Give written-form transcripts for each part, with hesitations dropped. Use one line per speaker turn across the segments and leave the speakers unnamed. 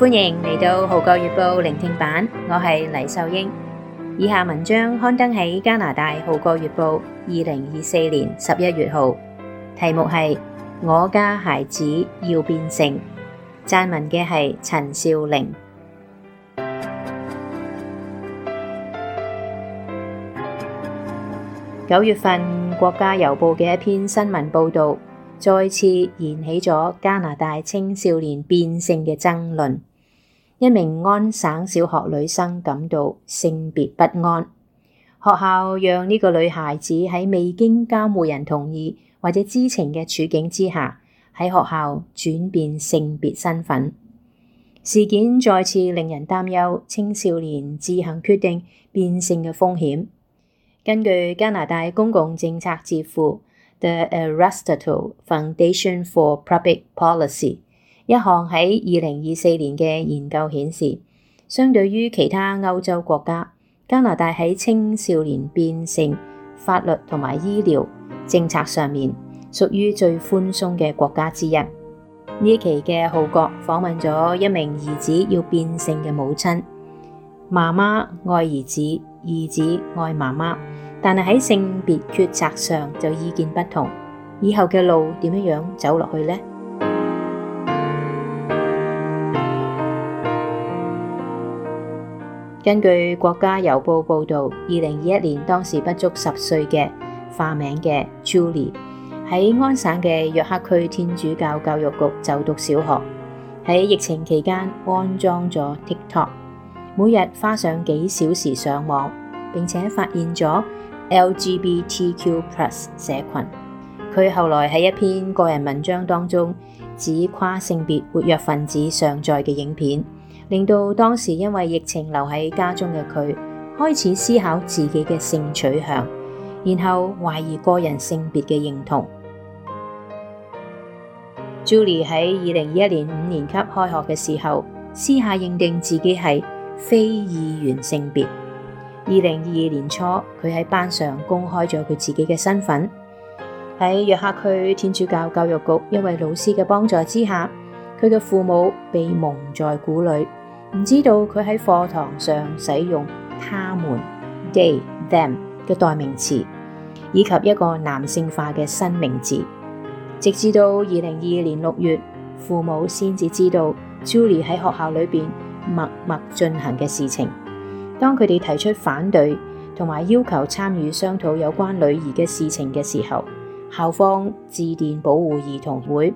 歡迎嚟到《號角月報》聆聽版，我係黎秀英。以下文章刊登喺加拿大《號角月報》2024年11月號，題目係我家孩子要變性，撰文嘅係陳少玲。9月份，國家郵報嘅一篇新聞報導，再次燃起咗加拿大青少年變性嘅爭論。一名安省小學女生感到性別不安，學校讓呢個女孩子喺未經監護人同意或者知情嘅處境之下，喺學校轉變性別身份。事件再次令人擔憂青少年自行決定變性嘅風險。根據加拿大公共政策智庫 The Aristotle Foundation for Public Policy 一項喺2024年嘅研究顯示，相對於其他歐洲國家，加拿大喺青少年變性法律同埋醫療政策上面屬於最寬鬆嘅國家之一。呢一期嘅號角訪問咗一名兒子要變性嘅母親，媽媽愛兒子，兒子愛媽媽，但係喺性別決策上就意見不同。以後嘅路點樣走落去呢？根據國家郵報報導，2021年當時不足10歲嘅化名嘅 Julie 喺安省嘅約克區天主教教育局就讀小學，喺疫情期間安裝咗 TikTok， 每日花上幾小時上網，並且發現咗 LGBTQ+ 社群。佢後來喺一篇個人文章當中指跨性別活躍分子上載嘅影片，令到當時因為疫情留喺家中嘅佢開始思考自己嘅性取向，然後懷疑個人性別嘅認同。Julie 喺2021年5年級開學嘅時候，私下認定自己係非二元性別。2022年初，佢喺班上公開咗佢自己嘅身份。喺約克區天主教教育局一位老師嘅幫助之下，佢嘅父母被蒙在鼓裏，唔知道佢喺課堂上使用他們 they them 嘅代名詞，以及一個男性化嘅新名字。直至到2022年6月，父母先至知道 Julie 喺學校裏邊默默進行嘅事情。當佢哋提出反對同埋要求參與商討有關女兒嘅事情嘅時候，校方致電保護兒童會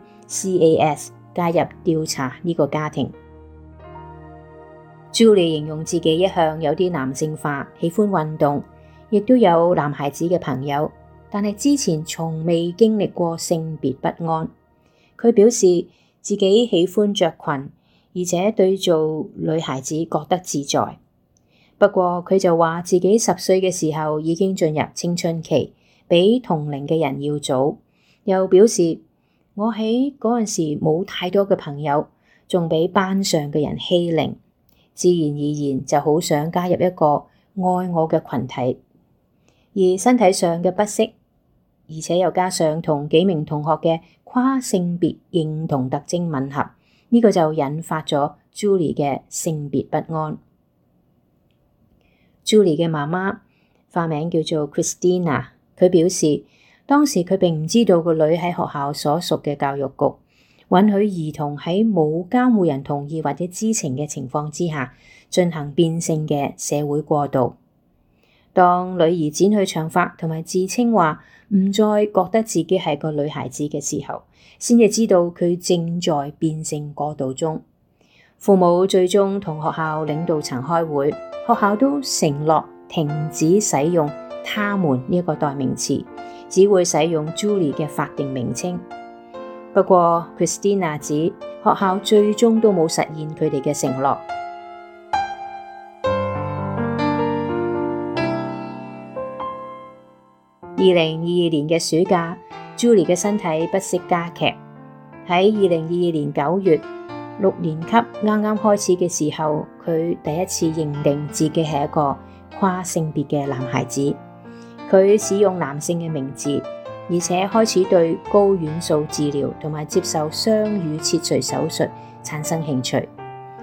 CAS 介入調查呢個家庭。Julie 形容自己一向有啲男性化，喜歡運動，亦都有男孩子嘅朋友，但係之前從未經歷過性別不安。佢表示自己喜歡着裙，而且對做女孩子覺得自在。不過佢就話自己10歲嘅時候已經進入青春期，比同齡嘅人要早。又表示我喺嗰陣時冇太多嘅朋友，仲俾班上嘅人欺凌，自然而然就好想加入一個愛我嘅群體。而身體上嘅不適，而且又加上同幾名同學嘅跨性別認同特徵吻合，呢個就引發咗 Julie 嘅性別不安。Julie 嘅媽媽化名叫做 Christina， 佢表示當時佢並唔知道個女喺學校所屬嘅教育局允許兒童喺冇監護人同意或者知情嘅情況之下進行變性嘅社會過渡。當女兒剪去長髮同埋自稱話唔再覺得自己係個女孩子嘅時候，先至知道佢正在變性過渡中。父母最終同學校領導層開會，學校都承諾停止使用他們呢個代名詞，只會使用 Julie 嘅法定名稱。不過 Christina 指學校最終都冇實現佢哋嘅承諾。2022年嘅暑假， Julie 嘅身體不適加劇。喺2022年9月，6年級啱啱開始嘅時候，佢第一次認定自己係一個跨性別嘅男孩子。佢使用男性嘅名字，而且開始對高院素治療同埋接受雙乳切除手術產生興趣。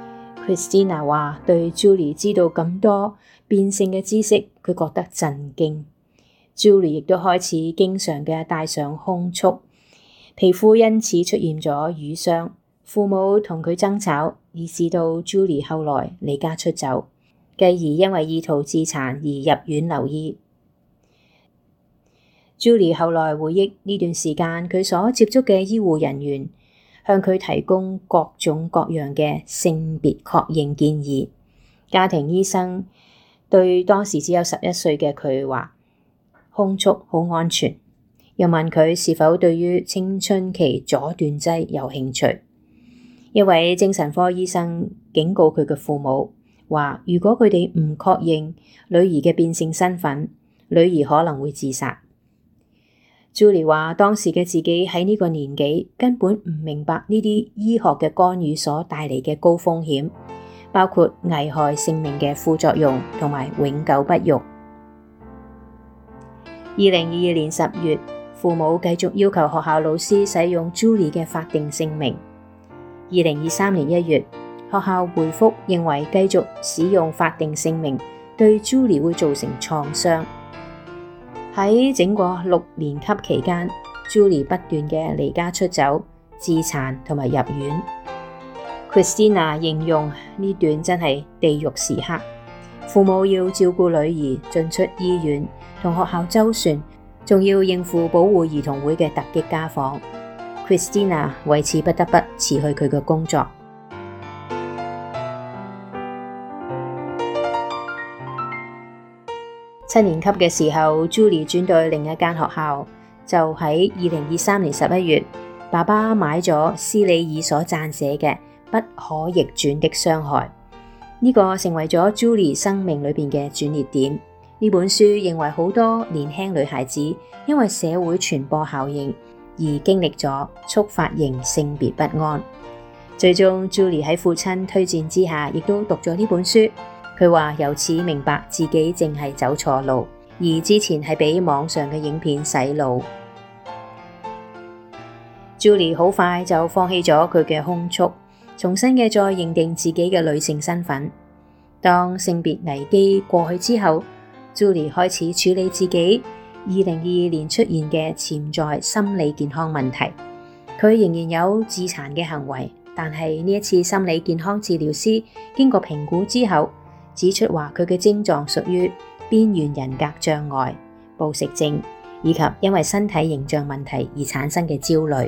Christina 話對 Julie 知道咁多變性嘅知識，佢覺得震驚。Julie 亦都開始經常嘅戴上胸束，皮膚因此出現咗瘀傷。父母同佢爭吵，以致到 Julie 後來離家出走，繼而因為意圖自殘而入院留醫。Julie 後來回憶呢段時間佢所接觸嘅醫護人員向佢提供各種各樣嘅性別確認建議。家庭醫生對當時只有11歲嘅佢話胸束好安全，又問佢是否對於青春期阻斷劑有興趣。一位精神科醫生警告佢嘅父母話，如果佢哋唔確認女兒嘅變性身份，女兒可能會自殺。Julie 話當時嘅自己喺呢個年紀根本唔明白呢啲醫學嘅干預所帶嚟嘅高風險，包括危害性命嘅副作用同埋永久不育。2022年10月，父母繼續要求學校老師使用 Julie 嘅法定姓名。2023年1月，學校回覆認為繼續使用法定姓名對 Julie 會造成創傷。喺整個6年級期間，Julie 不斷嘅離家出走、自殘同埋入院。Christina 形容呢段真係地獄時刻，父母要照顧女兒進出醫院，同學校周旋，仲要應付保護兒童會嘅突擊家訪。Christina 為此不得不辭去佢嘅工作。7年級嘅時候，Julie 轉到另一間學校，就喺2023年11月，爸爸買咗斯里爾所撰寫嘅《不可逆轉的傷害》，呢個成為咗 Julie 生命裏邊嘅轉捩點。呢本書認為好多年輕女孩子因為社會傳播效應而經歷咗觸發型性別不安。最終 Julie 喺父親推薦之下，亦都讀咗呢本書。佢話由此明白自己淨係走錯路，而之前係俾網上嘅影片洗腦。Julie 好快就放棄咗佢嘅胸束，重新嘅再認定自己嘅女性身份。當性別危機過去之後，Julie 開始處理自己2022年出現嘅潛在心理健康問題。佢仍然有自殘嘅行為，但係呢一次心理健康治療師經過評估之後，指出話佢嘅症狀屬於邊緣人格障礙、暴食症，以及因為身體形象問題而產生嘅焦慮。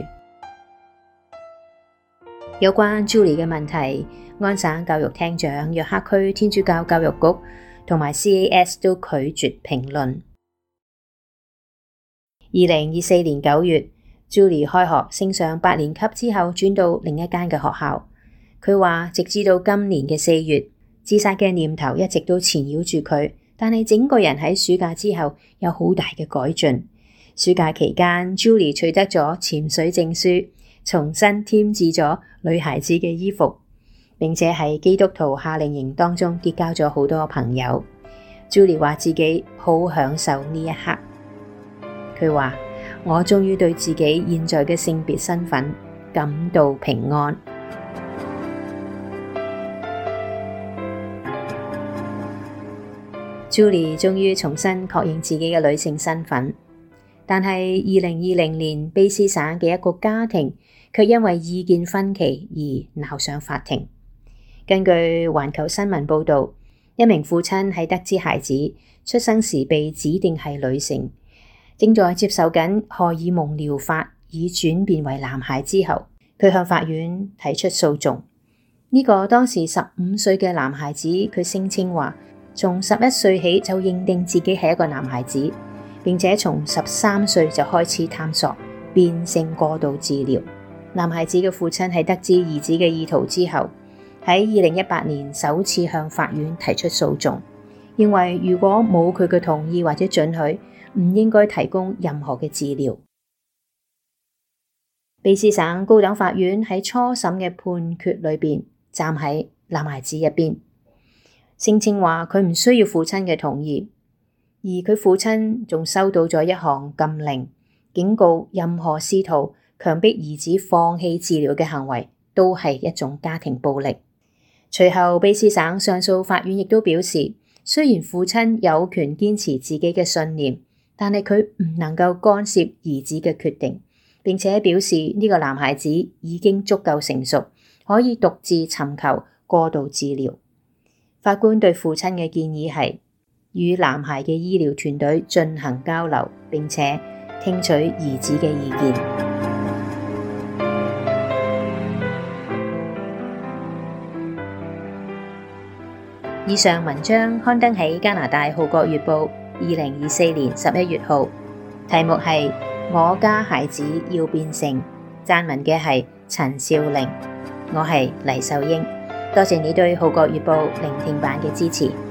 有關 Julie 嘅問題，安省教育廳長、約克區天主教教育局同埋 CAS 都拒絕評論。2024年9月，Julie 開學升上8年級之後，轉到另一間嘅學校。佢話直至到今年嘅4月，自殺嘅念頭一直都纏繞住佢，但係整個人喺暑假之後有好大嘅改進。暑假期間 ，Julie 取得咗潛水證書，重新添置咗女孩子嘅衣服，並且喺基督徒夏令營當中結交咗好多朋友。Julie 話自己好享受呢一刻。佢話：我終於對自己現在嘅性別身份感到平安。Julie 終於重新確認自己嘅女性身份，但係2020年卑詩省嘅一個家庭卻因為意見分歧而鬧上法庭。根據環球新聞報道，一名父親喺得知孩子出生時被指定係女性，正在接受緊荷爾蒙療法以轉變為男孩之後，佢向法院提出訴訟。呢個當時15歲嘅男孩子，佢聲稱話，從11歲起就認定自己係一個男孩子，並且從13歲就開始探索變性過渡治療。男孩子嘅父親喺得知兒子嘅意圖之後，喺2018年首次向法院提出訴訟，認為如果冇佢嘅同意或者准許，唔應該提供任何嘅治療。卑詩省高等法院喺初審嘅判決裏邊站喺男孩子一邊，聲稱話佢唔需要父親嘅同意，而佢父親仲收到咗一項禁令，警告任何試圖強迫兒子放棄治療嘅行為都係一種家庭暴力。 隨後卑詩省上訴法院亦都表示，雖然父親有權堅持自己嘅信念，但係佢唔能夠干涉兒子嘅決定，並且表示呢個男孩子已經足夠成熟，可以獨自尋求過度治療。法官對父親嘅建議係與男孩嘅醫療團隊進行交流，並且聽取兒子嘅意見。以上文章刊登喺加拿大《號角月報》2024年11月號，題目係我家孩子要變性，撰文嘅係陳少玲，我係黎秀英，多謝你對《號角月報》聆聽版嘅支持。